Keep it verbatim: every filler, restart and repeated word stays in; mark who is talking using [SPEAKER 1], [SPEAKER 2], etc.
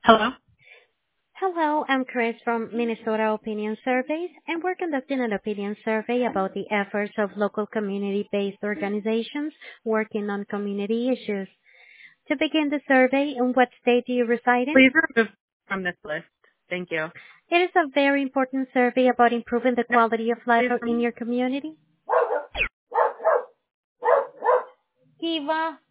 [SPEAKER 1] Hello?
[SPEAKER 2] Hello, I'm Chris from Minnesota Opinion Surveys, and we're conducting an opinion survey about the efforts of local community-based organizations working on community issues. To begin the survey, in what state do you reside in?
[SPEAKER 1] Please remove from this list. Thank you.
[SPEAKER 2] It is a very important survey about improving the quality of life
[SPEAKER 1] Please
[SPEAKER 2] in your community.
[SPEAKER 3] Kiva